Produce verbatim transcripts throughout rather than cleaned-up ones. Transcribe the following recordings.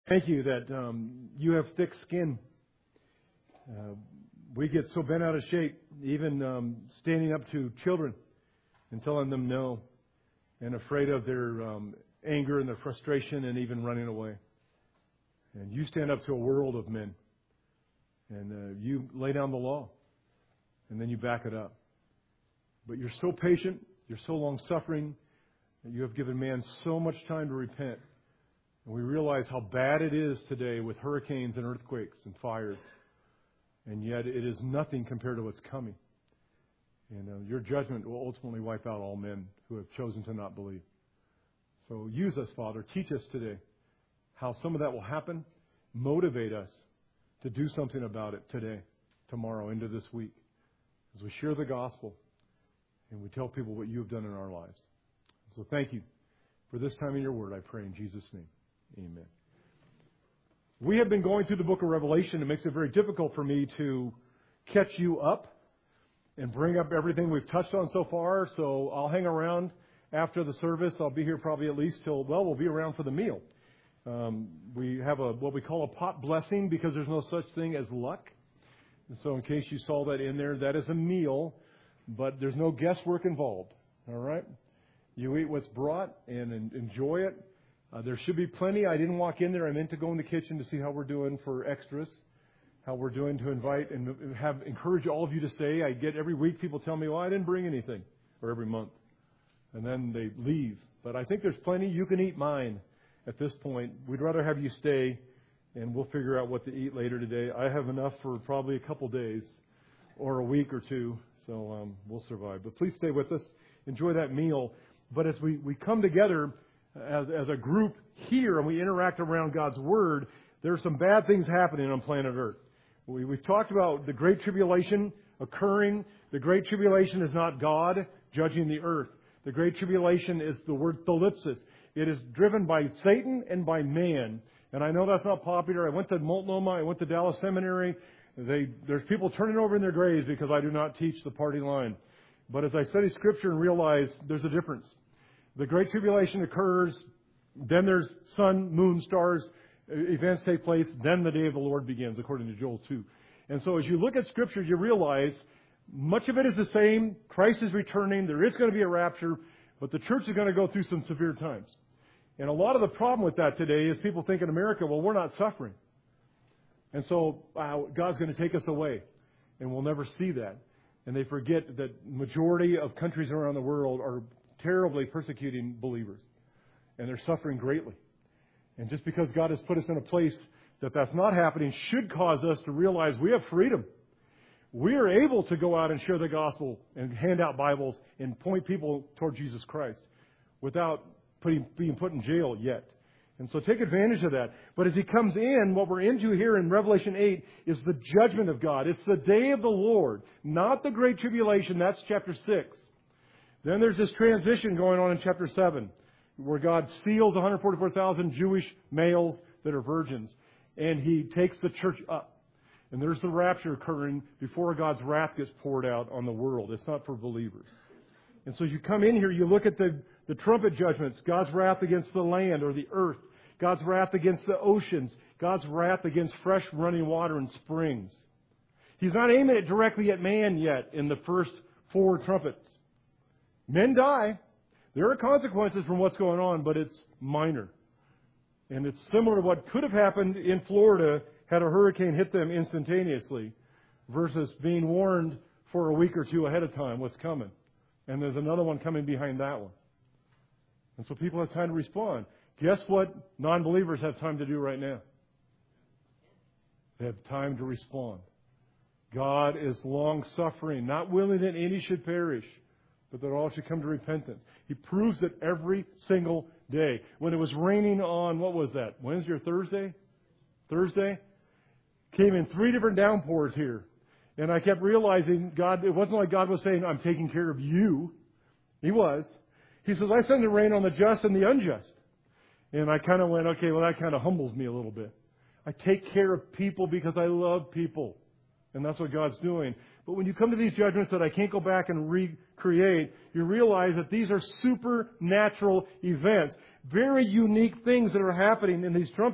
Thank you that um, you have thick skin. Uh, we get so bent out of shape, even um, standing up to children and telling them no, and afraid of their um, anger and their frustration and even running away. And you stand up to a world of men, and uh, you lay down the law, and then you back it up. But you're so patient, you're so long-suffering, and you have given man so much time to repent. And we realize how bad it is today with hurricanes and earthquakes and fires. And yet it is nothing compared to what's coming. And uh, your judgment will ultimately wipe out all men who have chosen to not believe. So use us, Father. Teach us today how some of that will happen. Motivate us to do something about it today, tomorrow, into this week. As we share the gospel and we tell people what you have done in our lives. So thank you for this time in your word, I pray in Jesus' name. Amen. We have been going through the book of Revelation. It makes it very difficult for me to catch you up and bring up everything we've touched on so far. So I'll hang around after the service. I'll be here probably at least till, well, we'll be around for the meal. Um, we have a what we call a pot blessing because there's no such thing as luck. And so in case you saw that in there, that is a meal, but there's no guesswork involved. All right? You eat what's brought and, and enjoy it. Uh, there should be plenty. I didn't walk in there. I meant to go in the kitchen to see how we're doing for extras, how we're doing to invite and have encourage all of you to stay. I get every week people tell me, well, I didn't bring anything, or every month. And then they leave. But I think there's plenty. You can eat mine at this point. We'd rather have you stay, and we'll figure out what to eat later today. I have enough for probably a couple days or a week or two, so um, we'll survive. But please stay with us. Enjoy that meal. But as we, we come together as, as a group here and we interact around God's Word, there are some bad things happening on planet Earth. We, we've talked about the Great Tribulation occurring. The Great Tribulation is not God judging the earth. The Great Tribulation is the word thalipsis. It is driven by Satan and by man. And I know that's not popular. I went to Multnomah. I went to Dallas Seminary. They, there's people turning over in their graves because I do not teach the party line. But as I study Scripture and realize there's a difference. The Great Tribulation occurs, then there's sun, moon, stars, events take place, then the day of the Lord begins, according to Joel two. And so as you look at Scripture, you realize much of it is the same. Christ is returning. There is going to be a rapture, but the church is going to go through some severe times. And a lot of the problem with that today is people think in America, well, we're not suffering. And so uh, God's going to take us away, and we'll never see that. And they forget that majority of countries around the world are terribly persecuting believers, and they're suffering greatly. And just because God has put us in a place that that's not happening should cause us to realize we have freedom. We are able to go out and share the gospel and hand out Bibles and point people toward Jesus Christ without putting, being put in jail yet. And so take advantage of that. But as He comes in, what we're into here in Revelation eight is the judgment of God. It's the day of the Lord, not the Great Tribulation. That's chapter six. Then there's this transition going on in chapter seven, where God seals one hundred forty-four thousand Jewish males that are virgins, and He takes the church up. And there's the rapture occurring before God's wrath gets poured out on the world. It's not for believers. And so you come in here, you look at the, the trumpet judgments, God's wrath against the land or the earth, God's wrath against the oceans, God's wrath against fresh running water and springs. He's not aiming it directly at man yet in the first four trumpets. Men die. There are consequences from what's going on, but it's minor. And it's similar to what could have happened in Florida had a hurricane hit them instantaneously versus being warned for a week or two ahead of time what's coming. And there's another one coming behind that one. And so people have time to respond. Guess what non-believers have time to do right now? They have time to respond. God is long-suffering, not willing that any should perish, but that all should come to repentance. He proves it every single day. When it was raining on, what was that, Wednesday or Thursday? Thursday? Came in three different downpours here. And I kept realizing God, it wasn't like God was saying, I'm taking care of you. He was. He says, I send the rain on the just and the unjust. And I kind of went, okay, well, that kind of humbles me a little bit. I take care of people because I love people. And that's what God's doing. But when you come to these judgments that I can't go back and recreate, you realize that these are supernatural events. Very unique things that are happening in these trumpets.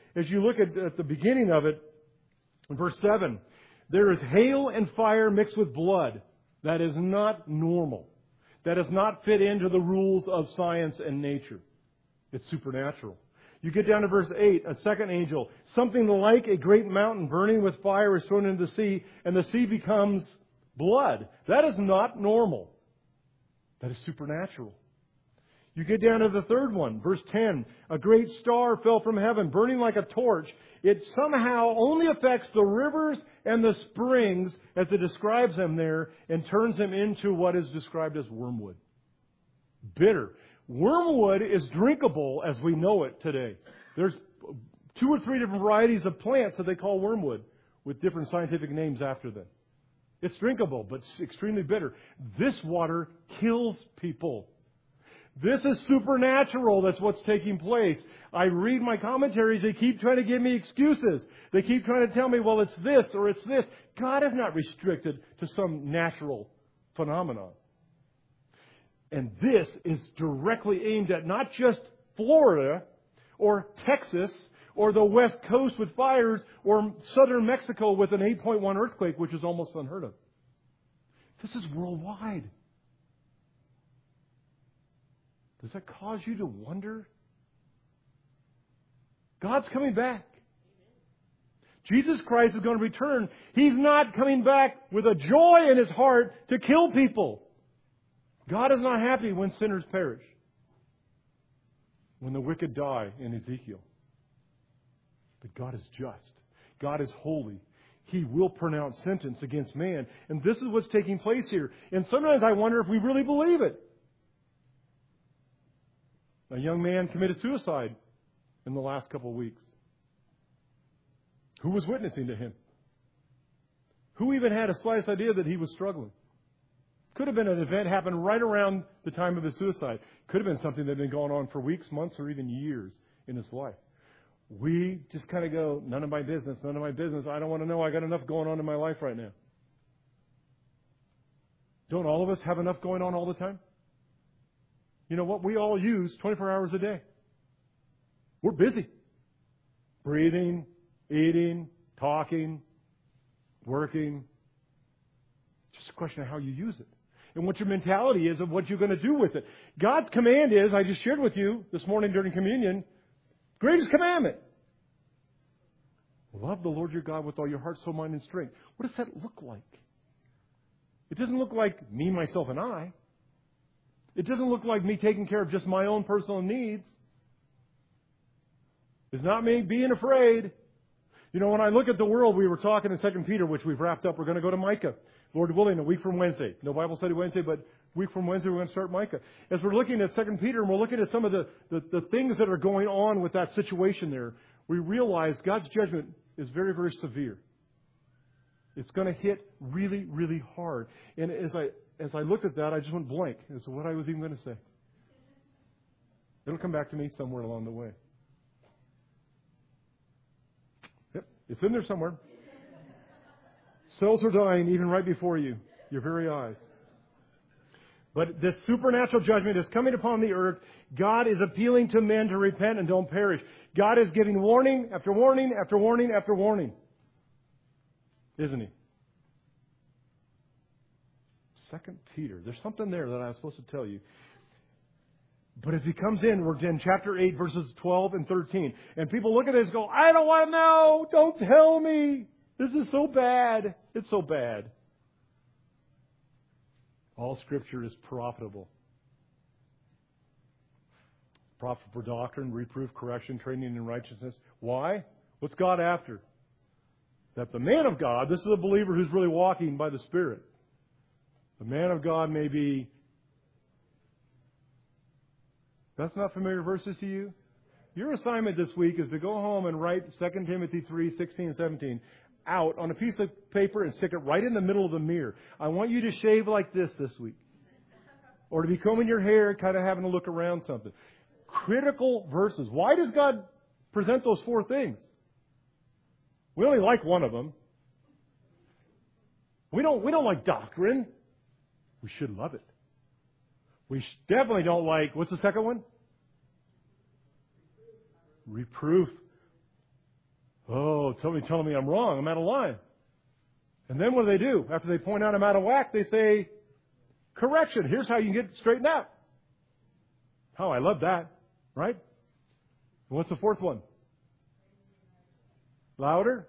as you look at, at the beginning of it, in verse seven, there is hail and fire mixed with blood. That is not normal. That does not fit into the rules of science and nature. It's supernatural. You get down to verse eight, a second angel. Something like a great mountain burning with fire is thrown into the sea, and the sea becomes blood. That is not normal. That is supernatural. You get down to the third one, verse ten. A great star fell from heaven, burning like a torch. It somehow only affects the rivers and the springs, as it describes them there, and turns them into what is described as wormwood. Bitter. Wormwood is drinkable as we know it today. There's two or three different varieties of plants that they call wormwood, with different scientific names after them. It's drinkable, but extremely bitter. This water kills people. This is supernatural. That's what's taking place. I read my commentaries. They keep trying to give me excuses. They keep trying to tell me, well, it's this or it's this. God is not restricted to some natural phenomenon. And this is directly aimed at not just Florida or Texas or the West Coast with fires or southern Mexico with an eight point one earthquake, which is almost unheard of. This is worldwide. Does that cause you to wonder? God's coming back. Jesus Christ is going to return. He's not coming back with a joy in His heart to kill people. God is not happy when sinners perish, when the wicked die in Ezekiel. But God is just. God is holy. He will pronounce sentence against man. And this is what's taking place here. And sometimes I wonder if we really believe it. A young man committed suicide in the last couple of weeks. Who was witnessing to him? Who even had a slightest idea that he was struggling? Could have been an event happened right around the time of his suicide. Could have been something that had been going on for weeks, months, or even years in his life. We just kind of go, none of my business, none of my business. I don't want to know. I got enough going on in my life right now. Don't all of us have enough going on all the time? You know what? We all use twenty-four hours a day. We're busy. Breathing, eating, talking, working. Just a question of how you use it. And what your mentality is of what you're going to do with it. God's command is, I just shared with you this morning during communion, greatest commandment. Love the Lord your God with all your heart, soul, mind, and strength. What does that look like? It doesn't look like me, myself, and I. It doesn't look like me taking care of just my own personal needs. It's not me being afraid. You know, when I look at the world, we were talking in Second Peter, which we've wrapped up. We're going to go to Micah, Lord willing, a week from Wednesday. No Bible study Wednesday, but a week from Wednesday we're going to start Micah. As we're looking at Second Peter and we're looking at some of the, the, the things that are going on with that situation there, we realize God's judgment is very, very severe. It's going to hit really, really hard. And as I as I looked at that, I just went blank as to what I was even going to say. It'll come back to me somewhere along the way. Yep, it's in there somewhere. Cells are dying even right before you, your very eyes. But this supernatural judgment is coming upon the earth. God is appealing to men to repent and don't perish. God is giving warning after warning after warning after warning. Isn't He? Second Peter. There's something there that I was supposed to tell you. But as he comes in, we're in chapter eight, verses twelve and thirteen. And people look at this and go, I don't want to know. Don't tell me. This is so bad. It's so bad. All Scripture is profitable. Profitable for doctrine, reproof, correction, training in righteousness. Why? What's God after? That the man of God, this is a believer who's really walking by the Spirit. The man of God may be... That's not familiar verses to you? Your assignment this week is to go home and write Second Timothy three, sixteen and seventeen out on a piece of paper and stick it right in the middle of the mirror. I want you to shave like this this week. Or to be combing your hair, kind of having to look around something. Critical verses. Why does God present those four things? We only like one of them. We don't, we don't like doctrine. We should love it. We definitely don't like, what's the second one? Reproof. oh, somebody telling me I'm wrong. I'm out of line. And then what do they do? After they point out I'm out of whack, they say, correction. Here's how you can get straightened out. Oh, I love that. Right? And what's the fourth one? Louder?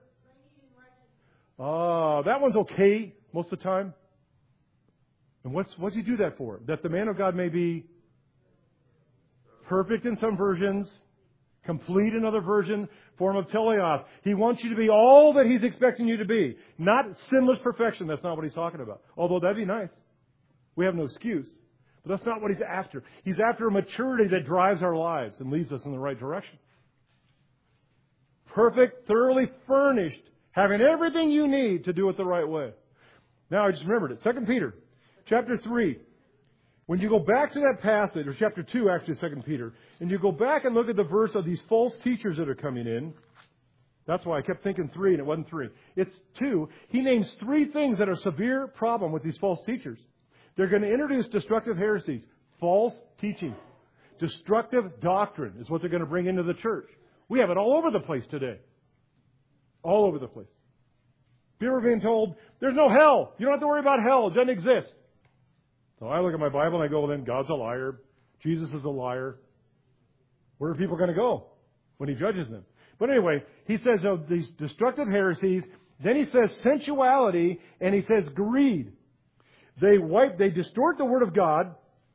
Oh, that one's okay most of the time. And what's what's he do that for? That the man of God may be perfect in some versions, complete in other versions, form of teleos. He wants you to be all that He's expecting you to be. Not sinless perfection. That's not what He's talking about. Although that'd be nice. We have no excuse. But that's not what He's after. He's after a maturity that drives our lives and leads us in the right direction. Perfect, thoroughly furnished, having everything you need to do it the right way. Now I just remembered it. Second Peter, chapter three. When you go back to that passage, or chapter two actually, Second Peter, and you go back and look at the verse of these false teachers that are coming in, that's why I kept thinking three and it wasn't three. It's two. He names three things that are a severe problem with these false teachers. They're going to introduce destructive heresies, false teaching. Destructive doctrine is what they're going to bring into the church. We have it all over the place today. All over the place. People are being told, there's no hell. You don't have to worry about hell. It doesn't exist. So I look at my Bible and I go, well, then God's a liar. Jesus is a liar. Where are people going to go when He judges them? But anyway, He says of these destructive heresies, then He says sensuality, and He says greed. They wipe, they distort the Word of God.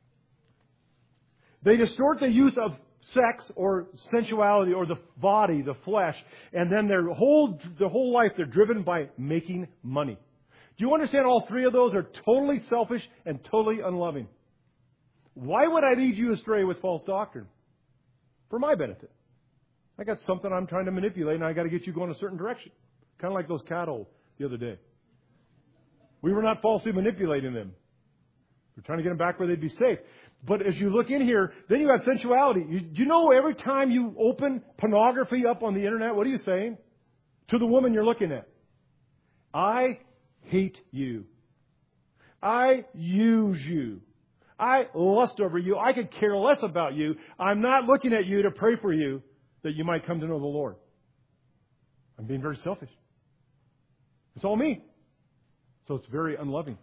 They distort the use of sex or sensuality or the body, the flesh, and then their whole, their whole life they're driven by making money. Do you understand all three of those are totally selfish and totally unloving? Why would I lead you astray with false doctrine? For my benefit. I got something I'm trying to manipulate and I got to get you going a certain direction. Kind of like those cattle the other day. We were not falsely manipulating them. We're trying to get them back where they'd be safe. But as you look in here, then you have sensuality. You, you know every time you open pornography up on the internet, what are you saying? To the woman you're looking at. I hate you. I use you. I lust over you. I could care less about you. I'm not looking at you to pray for you that you might come to know the Lord. I'm being very selfish. It's all me. So it's very unloving.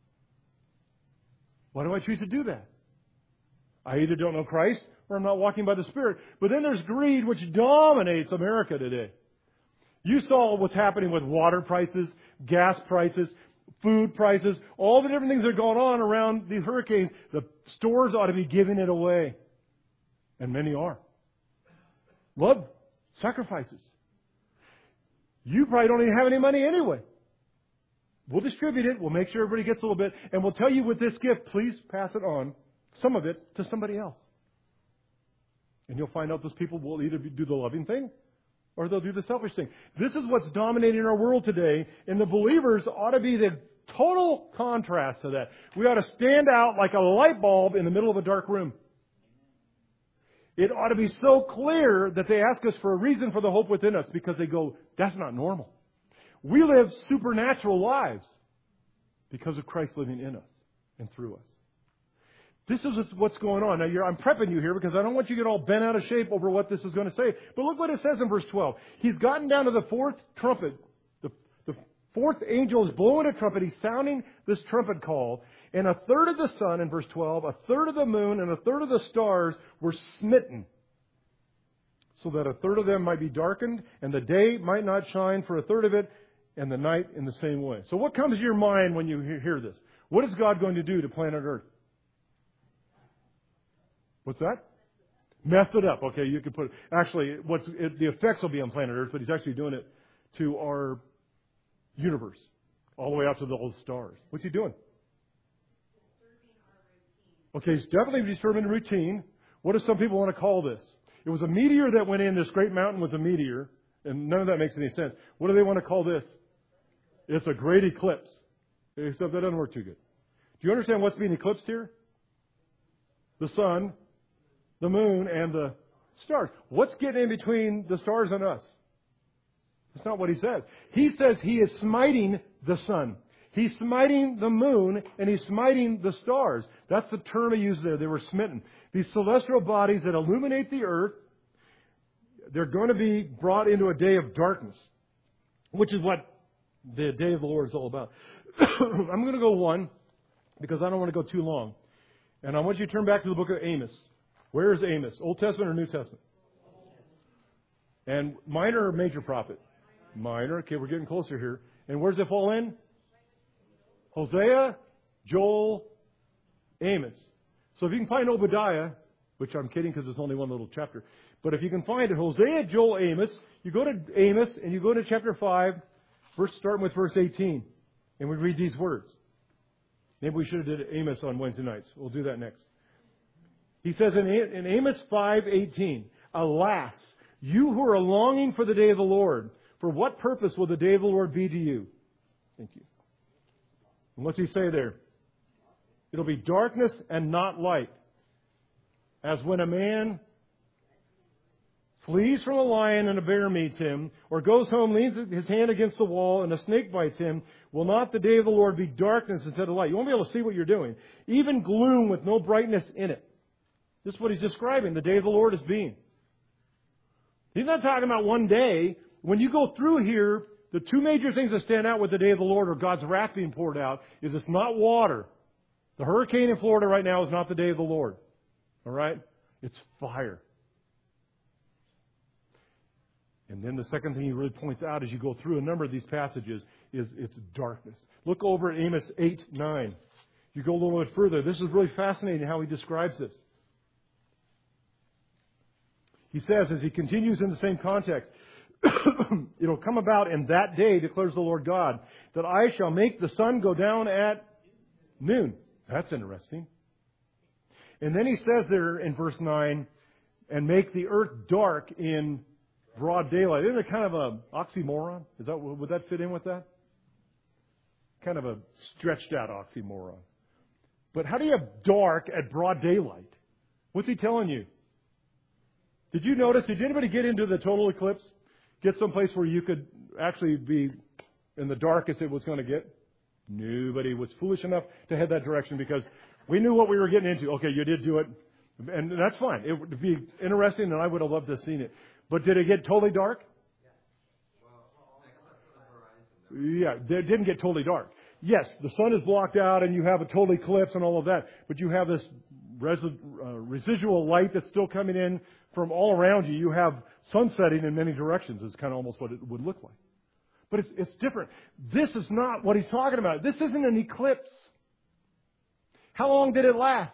Why do I choose to do that? I either don't know Christ or I'm not walking by the Spirit. But then there's greed, which dominates America today. You saw what's happening with water prices, gas prices, food prices, all the different things that are going on around these hurricanes. The stores ought to be giving it away. And many are. Love sacrifices. You probably don't even have any money anyway. We'll distribute it. We'll make sure everybody gets a little bit. And we'll tell you with this gift, please pass it on, some of it, to somebody else. And you'll find out those people will either do the loving thing or they'll do the selfish thing. This is what's dominating our world today. And the believers ought to be the total contrast to that. We ought to stand out like a light bulb in the middle of a dark room. It ought to be so clear that they ask us for a reason for the hope within us because they go, that's not normal. We live supernatural lives because of Christ living in us and through us. This is what's going on. Now, you're, I'm prepping you here because I don't want you to get all bent out of shape over what this is going to say. But look what it says in verse twelve. He's gotten down to the fourth trumpet. The, the fourth angel is blowing a trumpet. He's sounding this trumpet call. And a third of the sun, in verse twelve, a third of the moon, and a third of the stars were smitten, so that a third of them might be darkened, and the day might not shine for a third of it, and the night in the same way. So what comes to your mind when you hear this? What is God going to do to planet Earth? What's that? Mess it up. Okay, you could put it. Actually, what's it, the effects will be on planet Earth, but He's actually doing it to our universe, all the way out to the old stars. What's He doing? Okay, He's definitely disturbing the routine. What do some people want to call this? It was a meteor that went in. This great mountain was a meteor, and none of that makes any sense. What do they want to call this? It's a great eclipse. Except that doesn't work too good. Do you understand what's being eclipsed here? The sun, the moon, and the stars. What's getting in between the stars and us? That's not what He says. He says He is smiting the sun. He's smiting the moon, and He's smiting the stars. That's the term He used there. They were smitten. These celestial bodies that illuminate the earth, they're going to be brought into a day of darkness. which is what the day of the Lord is all about. I'm going to go one because I don't want to go too long. And I want you to turn back to the book of Amos. Where is Amos? Old Testament or New Testament? And minor or major prophet? Minor. Okay, we're getting closer here. And where does it fall in? Hosea, Joel, Amos. So if you can find Obadiah, which I'm kidding because it's only one little chapter, but if you can find it, Hosea, Joel, Amos, you go to Amos and you go to chapter five, verse, starting with verse eighteen, and we read these words. Maybe we should have did Amos on Wednesday nights. We'll do that next. He says in, in Amos five eighteen, alas, you who are longing for the day of the Lord, for what purpose will the day of the Lord be to you? Thank you. And what's he say there? It'll be darkness and not light. As when a man flees from a lion and a bear meets him, or goes home, leans his hand against the wall, and a snake bites him, will not the day of the Lord be darkness instead of light? You won't be able to see what you're doing. Even gloom with no brightness in it. This is what he's describing the day of the Lord as being. He's not talking about one day. When you go through here, the two major things that stand out with the day of the Lord or God's wrath being poured out is it's not water. The hurricane in Florida right now is not the day of the Lord. All right? It's fire. And then the second thing he really points out as you go through a number of these passages is it's darkness. Look over at Amos eight nine. You go a little bit further. This is really fascinating how he describes this. He says, as he continues in the same context, it'll come about in that day, declares the Lord God, that I shall make the sun go down at noon. That's interesting. And then he says there in verse nine, and make the earth dark in broad daylight. Isn't it kind of an oxymoron? Is that, would that fit in with that? Kind of a stretched out oxymoron. But how do you have dark at broad daylight? What's he telling you? Did you notice, did anybody get into the total eclipse? Get someplace where you could actually be in the darkest it was going to get? Nobody was foolish enough to head that direction because we knew what we were getting into. Okay, you did do it. And that's fine. It would be interesting and I would have loved to have seen it. But did it get totally dark? Yeah, it didn't get totally dark. Yes, the sun is blocked out and you have a total eclipse and all of that. But you have this res- uh, residual light that's still coming in from all around you. You have sun setting in many directions is kind of almost what it would look like. But it's, it's different. This is not what he's talking about. This isn't an eclipse. How long did it last?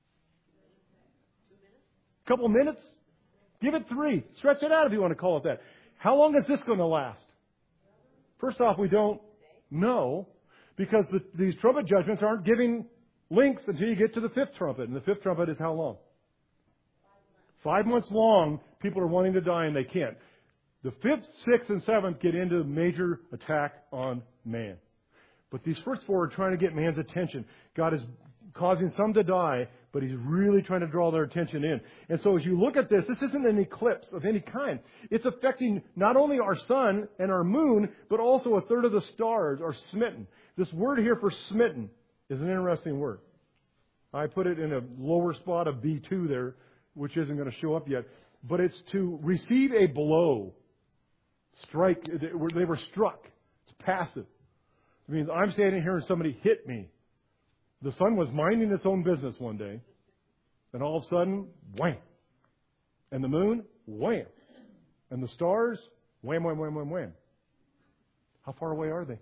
A couple minutes? Give it three. Stretch it out if you want to call it that. How long is this going to last? First off, we don't know because the, these trumpet judgments aren't giving links until you get to the fifth trumpet. And the fifth trumpet is how long? Five months long, people are wanting to die and they can't. The fifth, sixth, and seventh get into major attack on man. But these first four are trying to get man's attention. God is causing some to die, but He's really trying to draw their attention in. And so as you look at this, this isn't an eclipse of any kind. It's affecting not only our sun and our moon, but also a third of the stars are smitten. This word here for smitten is an interesting word. I put it in a lower spot of B two there, which isn't going to show up yet. But it's to receive a blow. Strike. They were struck. It's passive. It means I'm standing here and somebody hit me. The sun was minding its own business one day. And all of a sudden, wham. And the moon, wham. And the stars, wham, wham, wham, wham, wham. How far away are they?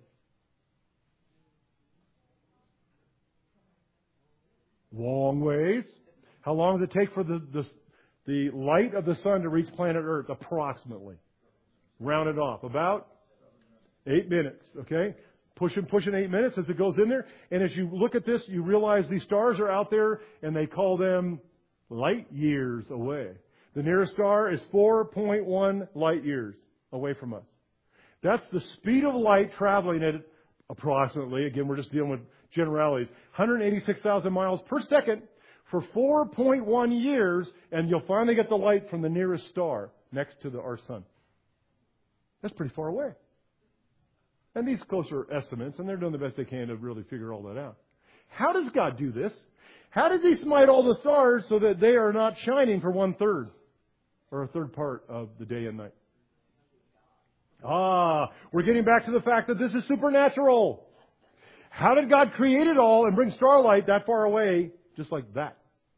Long ways. How long does it take for the, the, the light of the sun to reach planet Earth? Approximately. Round it off. About eight minutes. Okay? Pushing, pushing eight minutes as it goes in there. And as you look at this, you realize these stars are out there and they call them light years away. The nearest star is four point one light years away from us. That's the speed of light traveling at approximately, again, we're just dealing with generalities, one hundred eighty-six thousand miles per second for four point one years, and you'll finally get the light from the nearest star next to the, our sun. That's pretty far away. And these closer estimates, and they're doing the best they can to really figure all that out. How does God do this? How does He smite all the stars so that they are not shining for one third or a third part of the day and night? Ah, aha, we're getting back to the fact that this is supernatural. How did God create it all and bring starlight that far away just like that?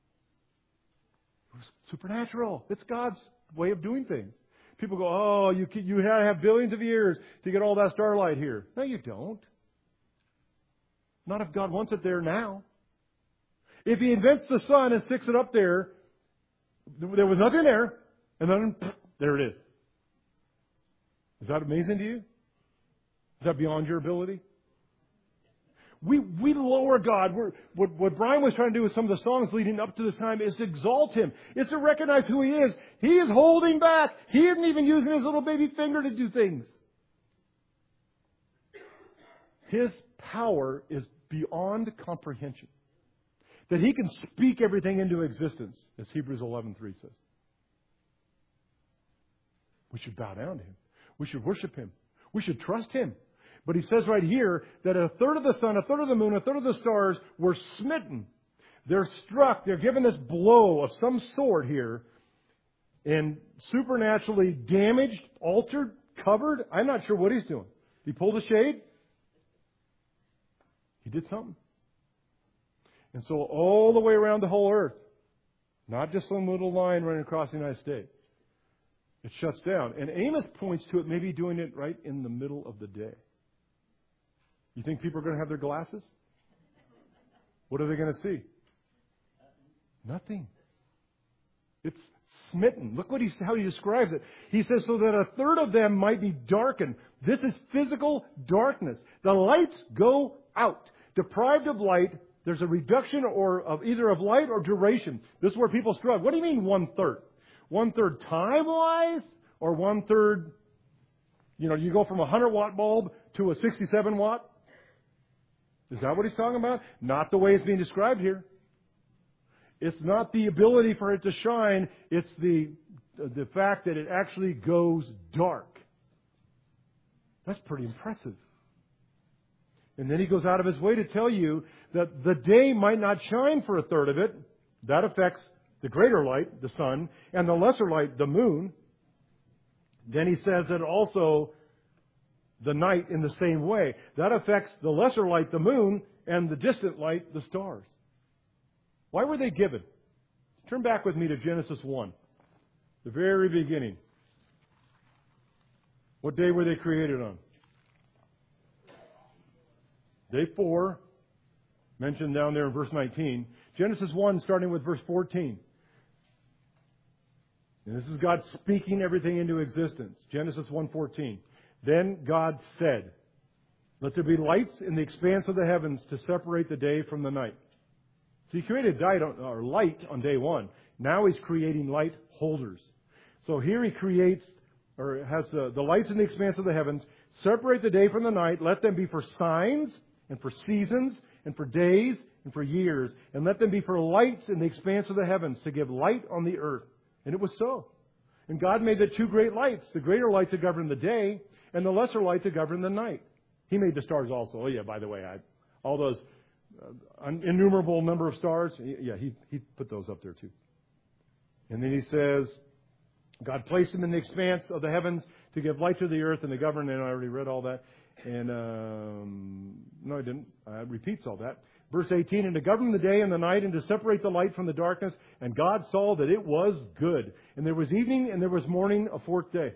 It was supernatural. It's God's way of doing things. People go, oh, you you had to have billions of years to get all that starlight here. No, you don't. Not if God wants it there now. If He invents the sun and sticks it up there, there was nothing there, and then there it is. Is that amazing to you? Is that beyond your ability? We we lower God. We're, what, what Brian was trying to do with some of the songs leading up to this time is to exalt Him. It's to recognize who He is. He is holding back. He isn't even using His little baby finger to do things. His power is beyond comprehension. That He can speak everything into existence, as Hebrews eleven three says. We should bow down to Him. We should worship Him. We should trust Him. But He says right here that a third of the sun, a third of the moon, a third of the stars were smitten. They're struck. They're given this blow of some sort here and supernaturally damaged, altered, covered. I'm not sure what He's doing. He pulled a shade. He did something. And so all the way around the whole earth, not just some little line running across the United States, it shuts down. And Amos points to it maybe doing it right in the middle of the day. You think people are going to have their glasses? What are they going to see? Nothing. It's smitten. Look what he, how he describes it. He says, so that a third of them might be darkened. This is physical darkness. The lights go out. Deprived of light, there's a reduction or of either of light or duration. This is where people struggle. What do you mean one third? One third time-wise? Or one third, you know, you go from a one hundred watt bulb to a sixty-seven watt? Is that what he's talking about? Not the way it's being described here. It's not the ability for it to shine. It's the, the fact that it actually goes dark. That's pretty impressive. And then he goes out of his way to tell you that the day might not shine for a third of it. That affects the greater light, the sun, and the lesser light, the moon. Then he says that also the night in the same way. That affects the lesser light, the moon, and the distant light, the stars. Why were they given? Turn back with me to Genesis one, the very beginning. What day were they created on? Day four, mentioned down there in verse nineteen. Genesis one, starting with verse fourteen. And this is God speaking everything into existence. Genesis one fourteen. Then God said, let there be lights in the expanse of the heavens to separate the day from the night. So He created light on day one. Now He's creating light holders. So here He creates, or has the, the lights in the expanse of the heavens, separate the day from the night, let them be for signs, and for seasons, and for days, and for years, and let them be for lights in the expanse of the heavens, to give light on the earth. And it was so. And God made the two great lights, the greater light to govern the day, and the lesser light to govern the night. He made the stars also. Oh yeah, by the way, I, all those uh, innumerable number of stars, yeah, he, he put those up there too. And then He says, God placed them in the expanse of the heavens to give light to the earth and to govern, and I already read all that. And, um, no, I didn't. Uh, it repeats all that. Verse eighteen, and to govern the day and the night and to separate the light from the darkness. And God saw that it was good. And there was evening and there was morning, a fourth day.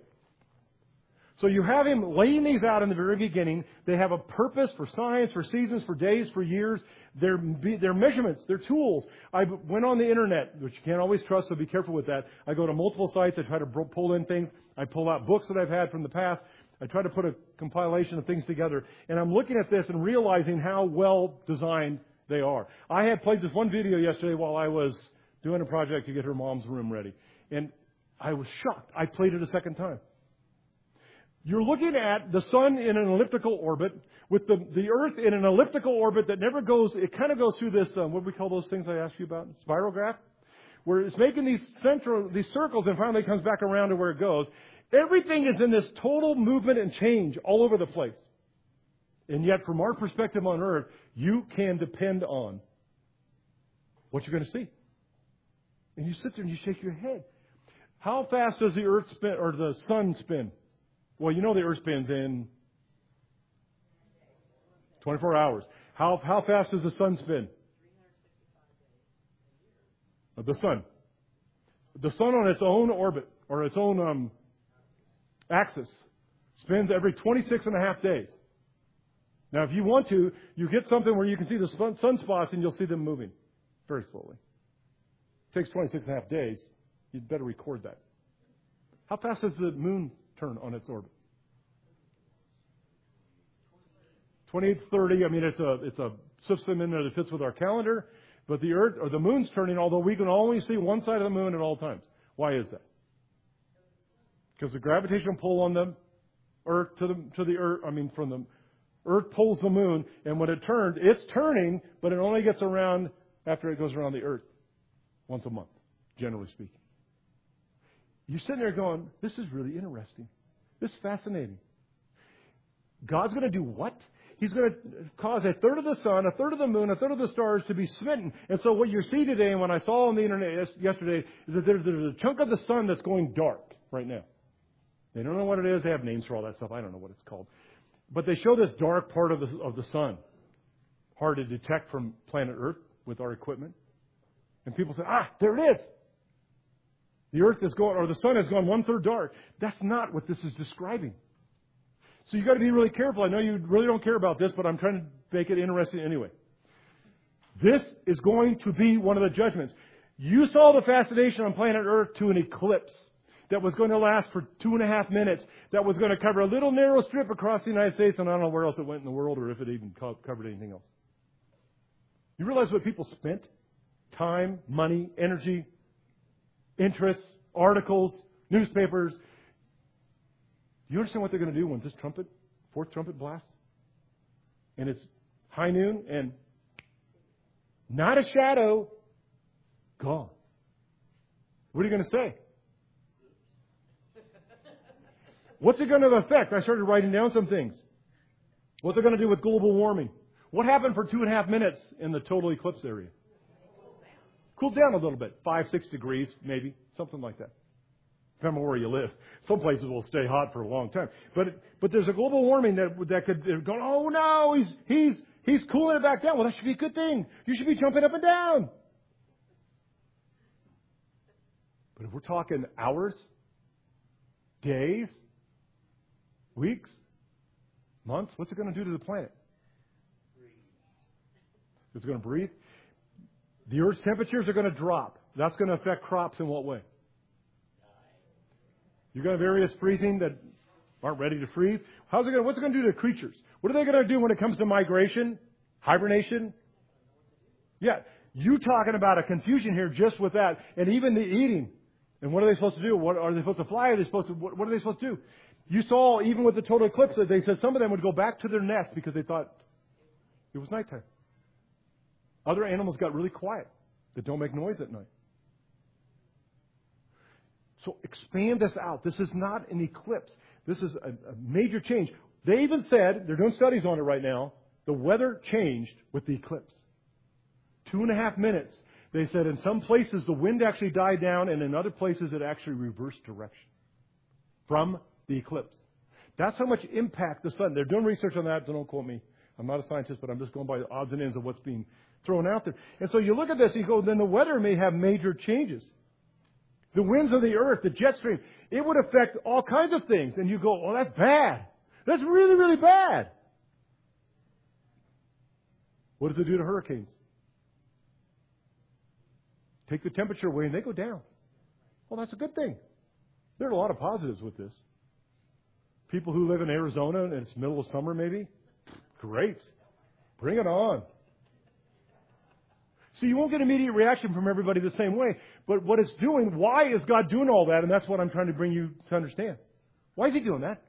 So you have Him laying these out in the very beginning. They have a purpose for science, for seasons, for days, for years. They're, they're measurements. They're tools. I went on the internet, which you can't always trust, so be careful with that. I go to multiple sites. I try to pull in things. I pull out books that I've had from the past. I try to put a compilation of things together. And I'm looking at this and realizing how well designed they are. I had played this one video yesterday while I was doing a project to get her mom's room ready. And I was shocked. I played it a second time. You're looking at the sun in an elliptical orbit with the, the earth in an elliptical orbit that never goes, it kind of goes through this, um, what do we call those things I asked you about? Spirograph? Where it's making these central, these circles and finally comes back around to where it goes. Everything is in this total movement and change all over the place. And yet from our perspective on earth, you can depend on what you're going to see. And you sit there and you shake your head. How fast does the earth spin, or the sun spin? Well, you know the Earth spins in twenty-four hours. How how fast does the sun spin? The sun. The sun on its own orbit, or its own um, axis, spins every twenty-six and a half days. Now, if you want to, you get something where you can see the sun, sunspots and you'll see them moving very slowly. It takes twenty-six and a half days. You'd better record that. How fast does the moon turn on its orbit? twenty-eight thirty. I mean, it's a it's a system in there that fits with our calendar. But the Earth or the moon's turning, although we can only see one side of the moon at all times. Why is that? Because the gravitational pull on the Earth to the to the Earth. I mean, from the Earth pulls the moon, and when it turns, it's turning, but it only gets around after it goes around the Earth once a month, generally speaking. You're sitting there going, "This is really interesting. This is fascinating." God's going to do what? He's going to cause a third of the sun, a third of the moon, a third of the stars to be smitten. And so what you see today, and when I saw on the internet yesterday, is that there's, there's a chunk of the sun that's going dark right now. They don't know what it is. They have names for all that stuff. I don't know what it's called. But they show this dark part of the, of the sun. Hard to detect from planet Earth with our equipment. And people say, ah, there it is. The Earth is going, or the sun has gone one third dark. That's not what this is describing. So you've got to be really careful. I know you really don't care about this, but I'm trying to make it interesting anyway. This is going to be one of the judgments. You saw the fascination on planet Earth to an eclipse that was going to last for two and a half minutes, that was going to cover a little narrow strip across the United States, and I don't know where else it went in the world or if it even co- covered anything else. You realize what people spent? Time, money, energy, interests, articles, newspapers. Do you understand what they're going to do when this trumpet, fourth trumpet blasts? And it's high noon and not a shadow, gone. What are you going to say? What's it going to affect? I started writing down some things. What's it going to do with global warming? What happened for two and a half minutes in the total eclipse area? Cooled down a little bit. Five, six degrees, maybe. Something like that. Depending on where you live. Some places will stay hot for a long time. But but there's a global warming that that could go, oh no, he's he's he's cooling it back down. Well, that should be a good thing. You should be jumping up and down. But if we're talking hours, days, weeks, months, what's it going to do to the planet? It's going to breathe. The Earth's temperatures are going to drop. That's going to affect crops in what way? You've got various freezing that aren't ready to freeze. How's it going? What's it going to do to creatures? What are they going to do when it comes to migration, hibernation? Yeah, you talking about a confusion here just with that, and even the eating. And what are they supposed to do? What are they supposed to fly? Are they supposed to? What, what are they supposed to do? You saw even with the total eclipse that they said some of them would go back to their nest because they thought it was nighttime. Other animals got really quiet that don't make noise at night. So expand this out. This is not an eclipse. This is a, a major change. They even said, they're doing studies on it right now, the weather changed with the eclipse. Two and a half minutes. They said in some places the wind actually died down, and in other places it actually reversed direction from the eclipse. That's how much impact the sun. They're doing research on that. Don't quote me. I'm not a scientist, but I'm just going by the odds and ends of what's being thrown out there. And so you look at this and you go, then the weather may have major changes. The winds of the earth, the jet stream, it would affect all kinds of things. And you go, oh, that's bad. That's really, really bad. What does it do to hurricanes? Take the temperature away and they go down. Well, that's a good thing. There are a lot of positives with this. People who live in Arizona and it's middle of summer maybe, great. Bring it on. So you won't get immediate reaction from everybody the same way. But what it's doing, why is God doing all that? And that's what I'm trying to bring you to understand. Why is He doing that?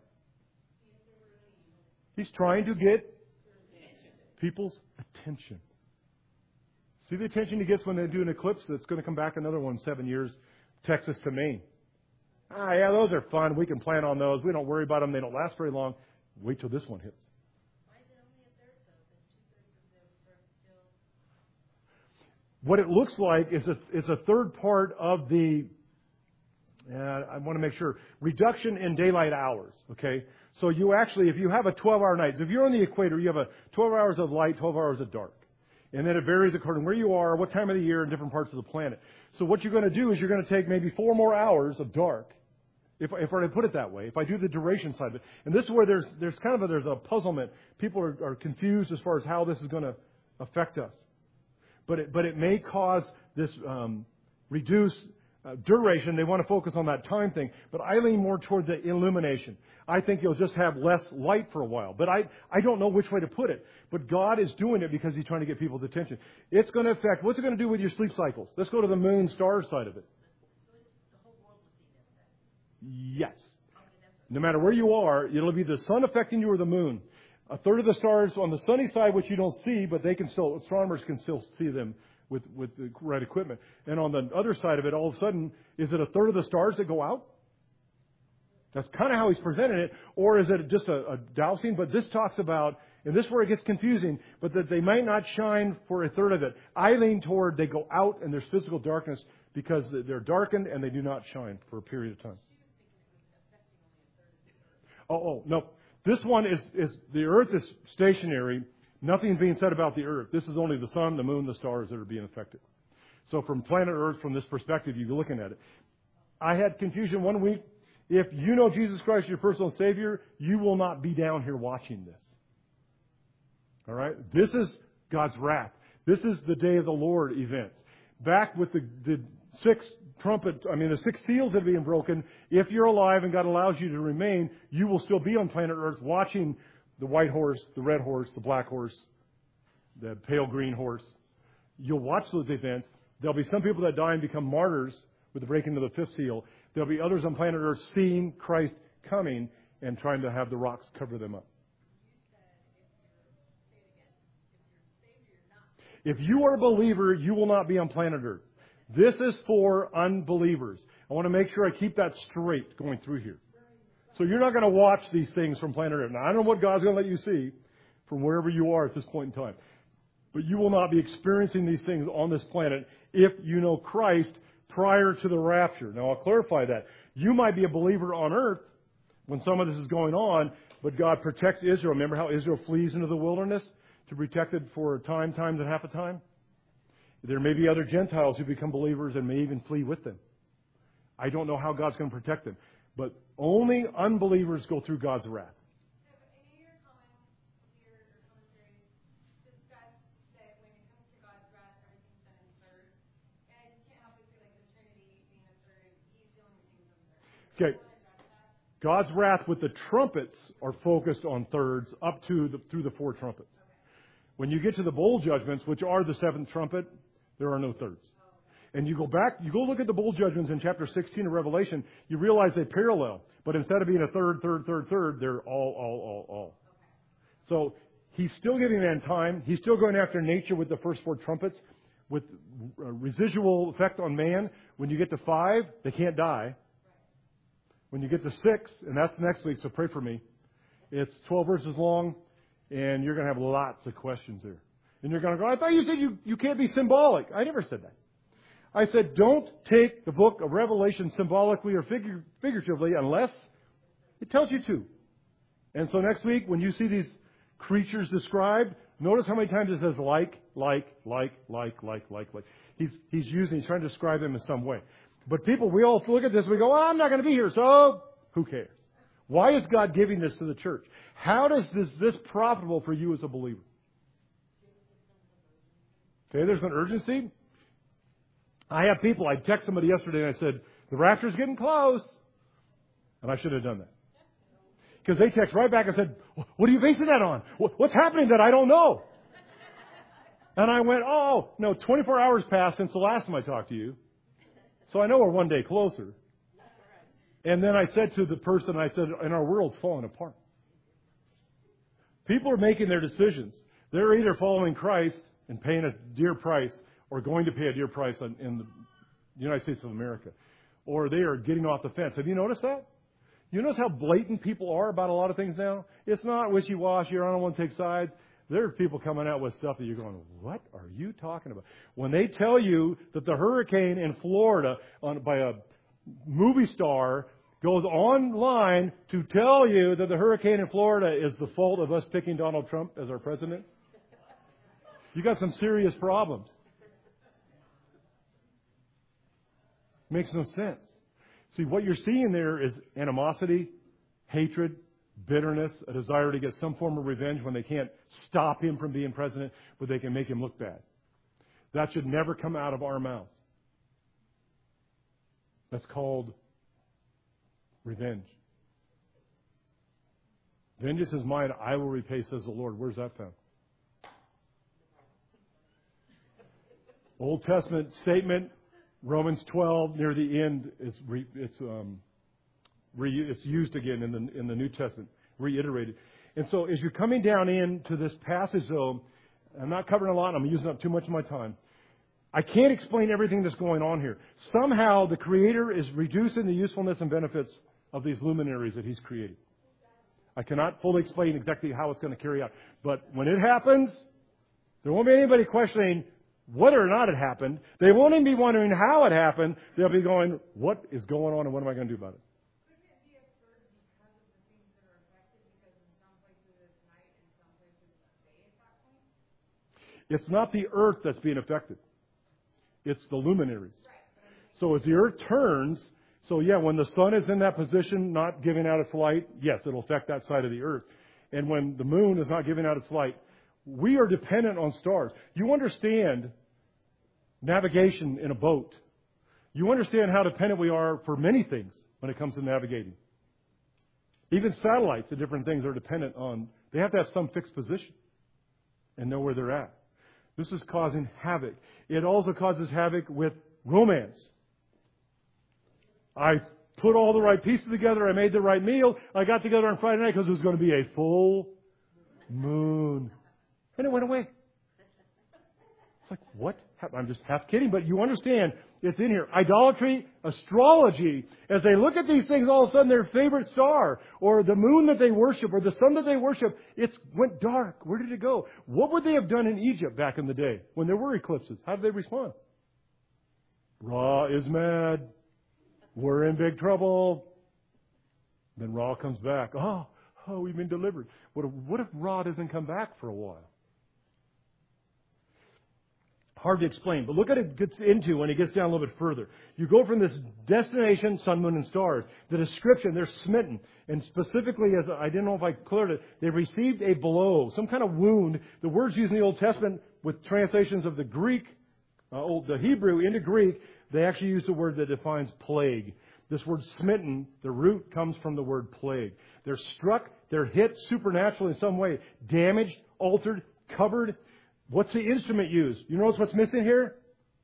He's trying to get people's attention. See the attention He gets when they do an eclipse? That's going to come back another one in seven years, Texas to Maine. Ah, yeah, those are fun. We can plan on those. We don't worry about them. They don't last very long. Wait till this one hits. What it looks like is a, is a third part of the And I want to make sure. Reduction in daylight hours, okay? So you actually, if you have a twelve-hour night, so if you're on the equator, you have a twelve hours of light, twelve hours of dark. And then it varies according to where you are, what time of the year, in different parts of the planet. So what you're going to do is you're going to take maybe four more hours of dark, if, if I put it that way, if I do the duration side of it. And this is where there's there's kind of a, there's a puzzlement. People are, are confused as far as how this is going to affect us. But it, but it may cause this um, reduced uh, duration. They want to focus on that time thing. But I lean more toward the illumination. I think you'll just have less light for a while. But I, I don't know which way to put it. But God is doing it because He's trying to get people's attention. It's going to affect, what's it going to do with your sleep cycles? Let's go to the moon star side of it. Yes. No matter where you are, it'll be the sun affecting you or the moon. A third of the stars on the sunny side, which you don't see, but they can still, astronomers can still see them with, with the right equipment. And on the other side of it, all of a sudden, is it a third of the stars that go out? That's kind of how he's presented it. Or is it just a, a dousing? But this talks about, and this is where it gets confusing, but that they might not shine for a third of it. I lean toward they go out and there's physical darkness because they're darkened and they do not shine for a period of time. Oh, oh, no. This one is, is the earth is stationary. Nothing's being said about the earth. This is only the sun, the moon, the stars that are being affected. So from planet Earth, from this perspective, you're looking at it. I had confusion one week. If you know Jesus Christ, your personal Savior, you will not be down here watching this. All right? This is God's wrath. This is the day of the Lord events. Back with the, the six trumpets, I mean the six seals that are being broken, if you're alive and God allows you to remain, you will still be on planet Earth watching the white horse, the red horse, the black horse, the pale green horse. You'll watch those events. There'll be some people that die and become martyrs with the breaking of the fifth seal. There'll be others on planet Earth seeing Christ coming and trying to have the rocks cover them up. If you are a believer, you will not be on planet Earth. This is for unbelievers. I want to make sure I keep that straight going through here. So you're not going to watch these things from planet Earth. Now, I don't know what God's going to let you see from wherever you are at this point in time. But you will not be experiencing these things on this planet if you know Christ prior to the rapture. Now, I'll clarify that. You might be a believer on earth when some of this is going on, but God protects Israel. Remember how Israel flees into the wilderness to be protected for a time, times, and half a time? There may be other Gentiles who become believers and may even flee with them. I don't know how God's going to protect them. But only unbelievers go through God's wrath. Okay. God's wrath with the trumpets are focused on thirds up to the, through the four trumpets. When you get to the bowl judgments, which are the seventh trumpet, there are no thirds. And you go back, you go look at the bowl judgments in chapter sixteen of Revelation, you realize they parallel. But instead of being a third, third, third, third, they're all, all, all, all. So he's still giving man time. He's still going after nature with the first four trumpets, with residual effect on man. When you get to five, they can't die. When you get to six, and that's next week, so pray for me, it's twelve verses long, and you're going to have lots of questions there. And you're going to go, I thought you said you, you can't be symbolic. I never said that. I said, don't take the book of Revelation symbolically or figure, figuratively unless it tells you to. And so next week, when you see these creatures described, notice how many times it says like, like, like, like, like, like, like. He's, he's using, he's trying to describe them in some way. But people, we all look at this and we go, well, I'm not going to be here, so who cares? Why is God giving this to the church? How does this, this profitable for you as a believer? Okay, there's an urgency. I have people, I text somebody yesterday and I said, the rapture's getting close. And I should have done that. Because they text right back and said, what are you basing that on? What's happening that I don't know? And I went, oh, no, twenty-four hours passed since the last time I talked to you. So I know we're one day closer. And then I said to the person, I said, and our world's falling apart. People are making their decisions. They're either following Christ and paying a dear price or going to pay a dear price in, in the United States of America. Or they are getting off the fence. Have you noticed that? You notice how blatant people are about a lot of things now? It's not wishy-washy or I don't want to take sides. There are people coming out with stuff that you're going, what are you talking about? When they tell you that the hurricane in Florida on, by a movie star goes online to tell you that the hurricane in Florida is the fault of us picking Donald Trump as our president, you got some serious problems. Makes no sense. See, what you're seeing there is animosity, hatred, bitterness, a desire to get some form of revenge when they can't stop him from being president, but they can make him look bad. That should never come out of our mouths. That's called revenge. Vengeance is mine, I will repay, says the Lord. Where's that found? Old Testament statement, Romans twelve, near the end, it's re, it's um, re, it's used again in the in the New Testament, reiterated. And so, as you're coming down into this passage, though, I'm not covering a lot. I'm using up too much of my time. I can't explain everything that's going on here. Somehow, the Creator is reducing the usefulness and benefits of these luminaries that He's created. I cannot fully explain exactly how it's going to carry out, but when it happens, there won't be anybody questioning whether or not it happened. They won't even be wondering how it happened. They'll be going, what is going on and what am I going to do about it? Couldn't it be absurd because of the things that are affected? Because in some places it's night and some places it's day at that point? It's not the earth that's being affected. It's the luminaries. So as the earth turns, so yeah, when the sun is in that position, not giving out its light, yes, it'll affect that side of the earth. And when the moon is not giving out its light, we are dependent on stars. You understand navigation in a boat. You understand how dependent we are for many things when it comes to navigating. Even satellites and different things are dependent on, they have to have some fixed position and know where they're at. This is causing havoc. It also causes havoc with romance. I put all the right pieces together. I made the right meal. I got together on Friday night because it was going to be a full moon. And it went away. It's like, what? I'm just half kidding, but you understand it's in here. Idolatry, astrology. As they look at these things, all of a sudden their favorite star, or the moon that they worship, or the sun that they worship, it went dark. Where did it go? What would they have done in Egypt back in the day when there were eclipses? How did they respond? Ra is mad. We're in big trouble. Then Ra comes back. Oh, oh, we've been delivered. What if, what if Ra doesn't come back for a while? Hard to explain, but look at it gets into when it gets down a little bit further. You go from this destination, sun, moon, and stars. The description, they're smitten. And specifically, as I didn't know if I cleared it, they received a blow, some kind of wound. The words used in the Old Testament with translations of the Greek, uh, old, the Hebrew into Greek, they actually use the word that defines plague. This word smitten, the root comes from the word plague. They're struck, they're hit supernaturally in some way, damaged, altered, covered. What's the instrument used? You notice what's missing here?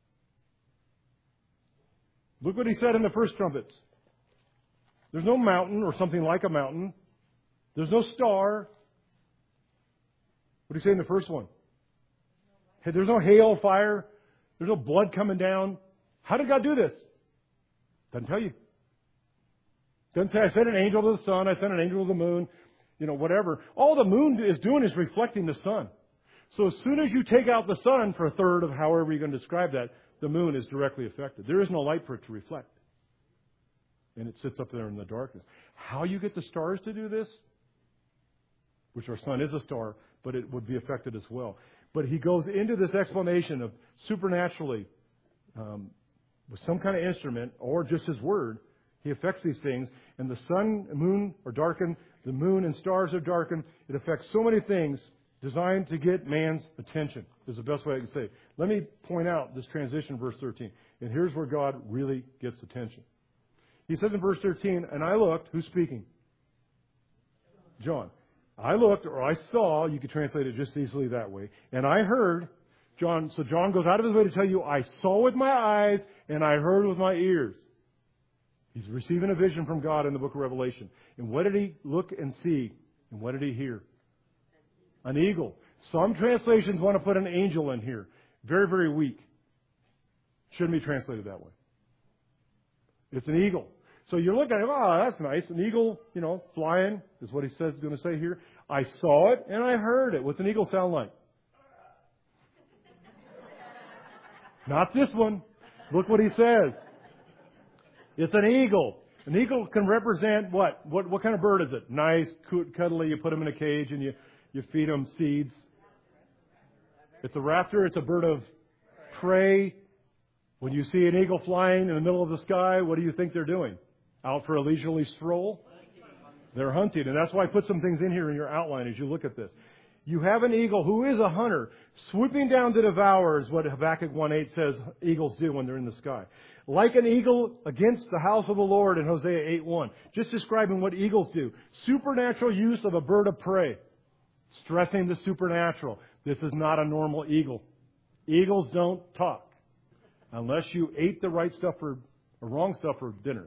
Look what he said in the first trumpets. There's no mountain or something like a mountain. There's no star. What did he say in the first one? There's no hail, fire. There's no blood coming down. How did God do this? Doesn't tell you. Doesn't say, I sent an angel to the sun, I sent an angel to the moon, you know, whatever. All the moon is doing is reflecting the sun. So as soon as you take out the sun for a third of however you're going to describe that, the moon is directly affected. There is no light for it to reflect. And it sits up there in the darkness. How you get the stars to do this, which our sun is a star, but it would be affected as well. But he goes into this explanation of supernaturally, um, with some kind of instrument or just his word, he affects these things. And the sun and moon are darkened. The moon and stars are darkened. It affects so many things designed to get man's attention is the best way I can say it. Let me point out this transition, verse thirteen. And here's where God really gets attention. He says in verse thirteen, and I looked, who's speaking? John. I looked, or I saw, you could translate it just easily that way, and I heard, John, so John goes out of his way to tell you, I saw with my eyes and I heard with my ears. He's receiving a vision from God in the book of Revelation. And what did he look and see? And what did he hear? An eagle. Some translations want to put an angel in here. Very, very weak. Shouldn't be translated that way. It's an eagle. So you're looking at it, oh, that's nice. An eagle, you know, flying is what he says he's going to say here. I saw it and I heard it. What's an eagle sound like? Not this one. Look what he says. It's an eagle. An eagle can represent what? What what kind of bird is it? Nice, cuddly. You put them in a cage and you, you feed them seeds. It's a raptor. It's a bird of prey. When you see an eagle flying in the middle of the sky, what do you think they're doing? Out for a leisurely stroll? They're hunting. And that's why I put some things in here in your outline as you look at this. You have an eagle who is a hunter, swooping down to devour is what Habakkuk one eight says eagles do when they're in the sky. Like an eagle against the house of the Lord in Hosea eight one. Just describing what eagles do. Supernatural use of a bird of prey. Stressing the supernatural. This is not a normal eagle. Eagles don't talk. Unless you ate the right stuff or the wrong stuff for dinner.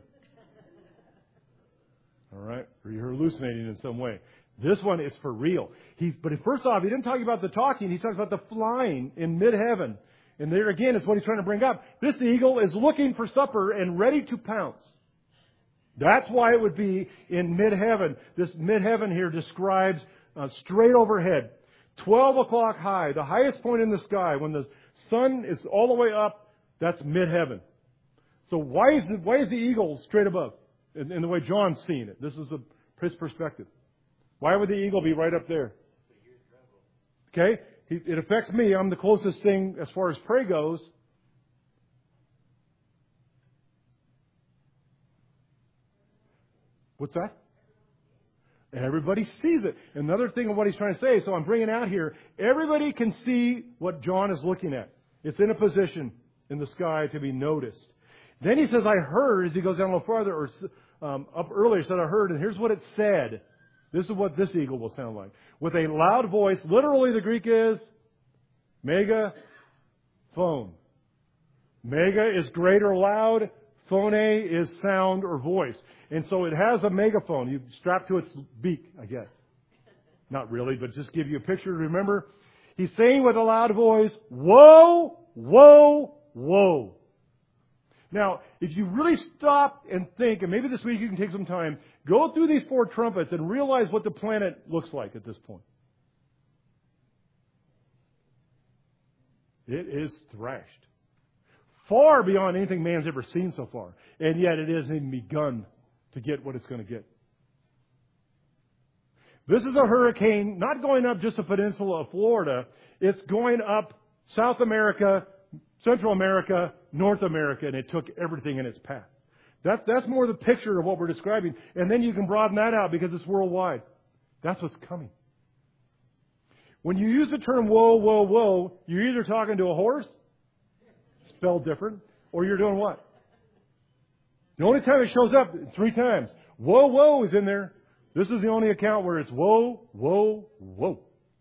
All right? Or you're hallucinating in some way. This one is for real. He, but first off, he didn't talk about the talking. He talks about the flying in mid-heaven. And there again is what he's trying to bring up. This eagle is looking for supper and ready to pounce. That's why it would be in mid-heaven. This mid-heaven here describes uh, straight overhead. twelve o'clock high, the highest point in the sky. When the sun is all the way up, that's mid-heaven. So why is, it, why is the eagle straight above? In, in the way John's seeing it. This is the, his perspective. Why would the eagle be right up there? Okay? It affects me. I'm the closest thing as far as prey goes. What's that? Everybody sees it. Another thing of what he's trying to say, so I'm bringing out here, everybody can see what John is looking at. It's in a position in the sky to be noticed. Then he says, I heard, as he goes down a little farther, or um, up earlier, he said, I heard, and here's what it said. This is what this eagle will sound like. With a loud voice, literally the Greek is megaphone. Mega is great or loud. Phone is sound or voice. And so it has a megaphone. You strap to its beak, I guess. Not really, but just give you a picture to remember. He's saying with a loud voice, whoa, whoa, whoa. Now, if you really stop and think, and maybe this week you can take some time, go through these four trumpets and realize what the planet looks like at this point. It is thrashed. Far beyond anything man's ever seen so far. And yet it hasn't even begun to get what it's going to get. This is a hurricane not going up just the peninsula of Florida. It's going up South America, Central America, North America, and it took everything in its path. That, that's more the picture of what we're describing. And then you can broaden that out because it's worldwide. That's what's coming. When you use the term whoa, whoa, whoa, you're either talking to a horse, spelled different, or you're doing what? The only time it shows up, three times. Whoa, whoa is in there. This is the only account where it's whoa, whoa, whoa.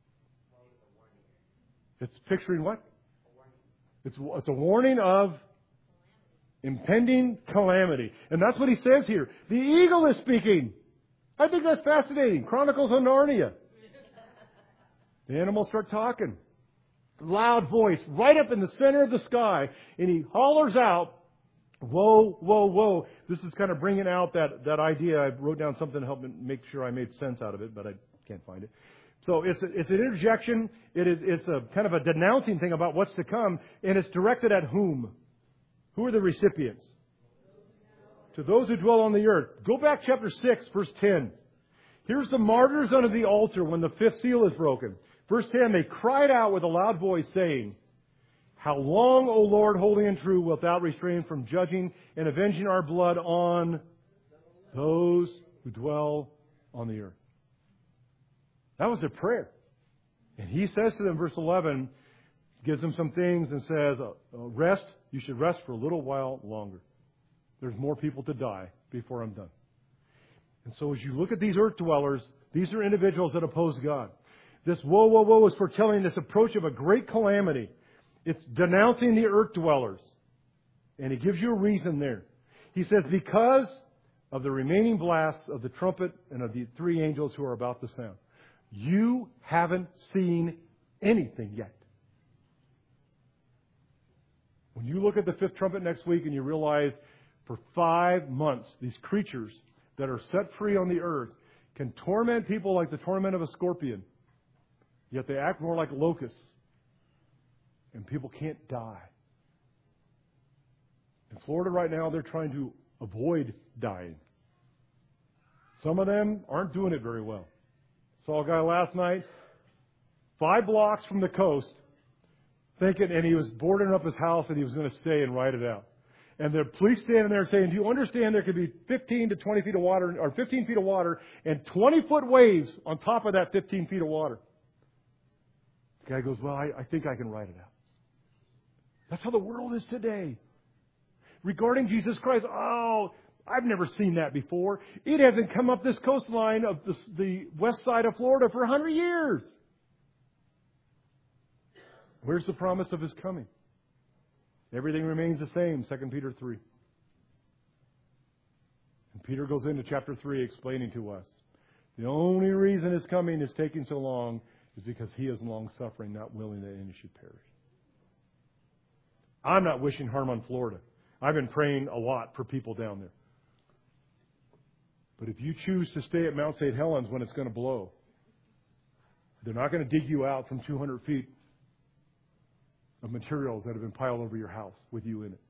It's picturing what? It's, it's a warning of impending calamity. And that's what he says here. The eagle is speaking. I think that's fascinating. Chronicles of Narnia. The animals start talking. Loud voice, right up in the center of the sky. And he hollers out, whoa, whoa, whoa. This is kind of bringing out that, that idea. I wrote down something to help me make sure I made sense out of it, but I can't find it. So it's a, it's an interjection. It is it's a kind of a denouncing thing about what's to come, and it's directed at whom? Who are the recipients? To those who dwell on the earth. Go back chapter six, verse ten. Here's the martyrs under the altar when the fifth seal is broken. Verse ten, they cried out with a loud voice, saying, How long, O Lord, holy and true, wilt thou refrain from judging and avenging our blood on those who dwell on the earth? That was a prayer. And he says to them, verse eleven, gives them some things and says, rest, you should rest for a little while longer. There's more people to die before I'm done. And so as you look at these earth dwellers, these are individuals that oppose God. This whoa, whoa, whoa is foretelling this approach of a great calamity. It's denouncing the earth dwellers. And he gives you a reason there. He says, because of the remaining blasts of the trumpet and of the three angels who are about to sound. You haven't seen anything yet. When you look at the fifth trumpet next week and you realize for five months these creatures that are set free on the earth can torment people like the torment of a scorpion, yet they act more like locusts, and people can't die. In Florida right now, they're trying to avoid dying. Some of them aren't doing it very well. Saw a guy last night, five blocks from the coast, thinking, and he was boarding up his house and he was going to stay and ride it out. And the police standing there saying, do you understand there could be fifteen to twenty feet of water, or fifteen feet of water, and twenty foot waves on top of that fifteen feet of water? The guy goes, well, I, I think I can ride it out. That's how the world is today. Regarding Jesus Christ, oh, I've never seen that before. It hasn't come up this coastline of the, the west side of Florida for a hundred years. Where's the promise of His coming? Everything remains the same, Second Peter three. And Peter goes into chapter three explaining to us, the only reason His coming is taking so long is because He is long-suffering, not willing that any should perish. I'm not wishing harm on Florida. I've been praying a lot for people down there. But if you choose to stay at Mount Saint Helens when it's going to blow, they're not going to dig you out from two hundred feet of materials that have been piled over your house with you in it.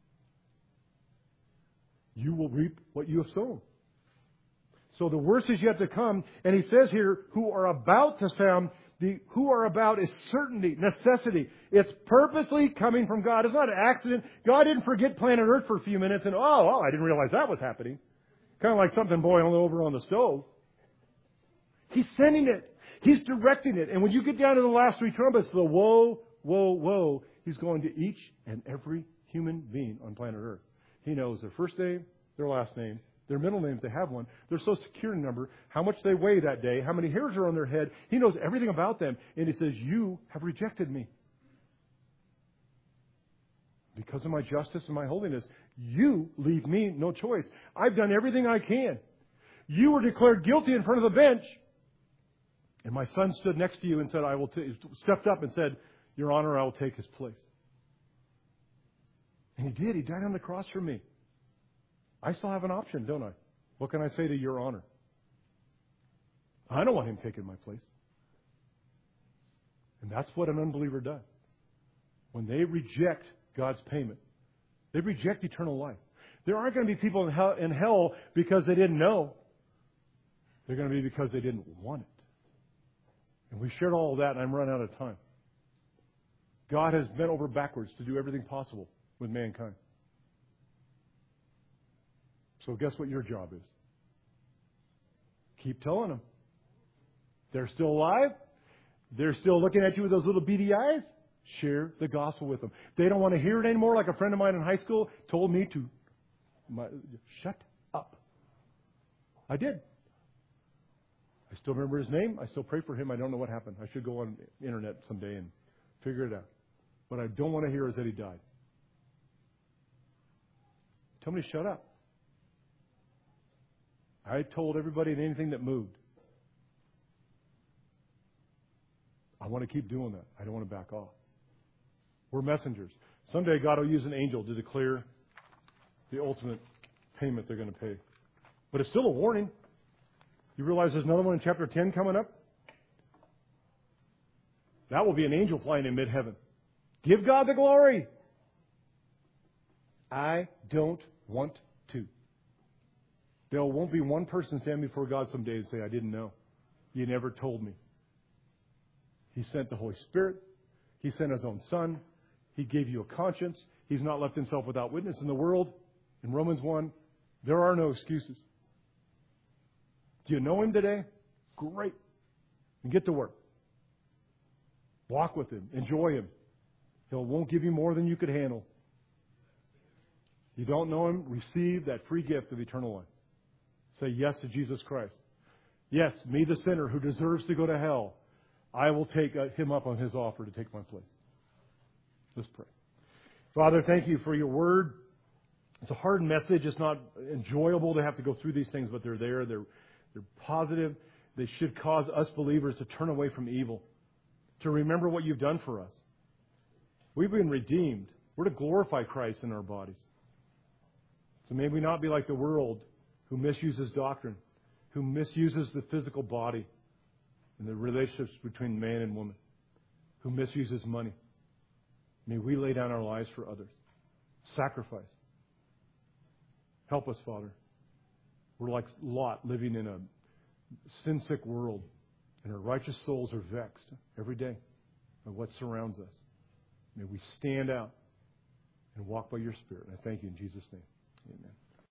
You will reap what you have sown. So the worst is yet to come, and he says here, who are about to sound. The who are about is certainty, necessity. It's purposely coming from God. It's not an accident. God didn't forget planet Earth for a few minutes and, oh, oh, I didn't realize that was happening. Kind of like something boiling over on the stove. He's sending it. He's directing it. And when you get down to the last three trumpets, the woe, woe, woe, He's going to each and every human being on planet Earth. He knows their first name, their last name, their middle name if they have one, their social security number, how much they weigh that day, how many hairs are on their head. He knows everything about them. And He says, you have rejected me. Because of my justice and my holiness, you leave me no choice. I've done everything I can. You were declared guilty in front of the bench. And my son stood next to you and said, I will t-, stepped up and said, Your Honor, I will take his place. And He did. He died on the cross for me. I still have an option, don't I? What can I say to Your Honor? I don't want Him taking my place. And that's what an unbeliever does. When they reject God's payment, they reject eternal life. There aren't going to be people in hell, in hell because they didn't know. They're going to be because they didn't want it. And we shared all of that, and I'm running out of time. God has bent over backwards to do everything possible with mankind. So guess what your job is? Keep telling them. They're still alive. They're still looking at you with those little beady eyes. Share the gospel with them. They don't want to hear it anymore. Like a friend of mine in high school told me to my, shut up. I did. I still remember his name. I still pray for him. I don't know what happened. I should go on the internet someday and figure it out. What I don't want to hear is that he died. Tell me to shut up. I told everybody and anything that moved. I want to keep doing that. I don't want to back off. We're messengers. Someday God will use an angel to declare the ultimate payment they're going to pay. But it's still a warning. You realize there's another one in chapter ten coming up? That will be an angel flying in mid-heaven. Give God the glory. I don't want to. There won't be one person standing before God someday and say, I didn't know. You never told me. He sent the Holy Spirit. He sent His own Son. He gave you a conscience. He's not left Himself without witness in the world. In Romans one, there are no excuses. Do you know Him today? Great. And get to work. Walk with Him. Enjoy Him. He won't give you more than you could handle. You don't know Him? Receive that free gift of eternal life. Say yes to Jesus Christ. Yes, me the sinner who deserves to go to hell. I will take Him up on His offer to take my place. Let's pray. Father, thank You for Your word. It's a hard message. It's not enjoyable to have to go through these things, but they're there. They're, they're positive. They should cause us believers to turn away from evil, to remember what You've done for us. We've been redeemed. We're to glorify Christ in our bodies. So may we not be like the world who misuses doctrine, who misuses the physical body and the relationships between man and woman, who misuses money. May we lay down our lives for others. Sacrifice. Help us, Father. We're like Lot living in a sin-sick world, and our righteous souls are vexed every day by what surrounds us. May we stand out and walk by your Spirit. And I thank you in Jesus' name. Amen.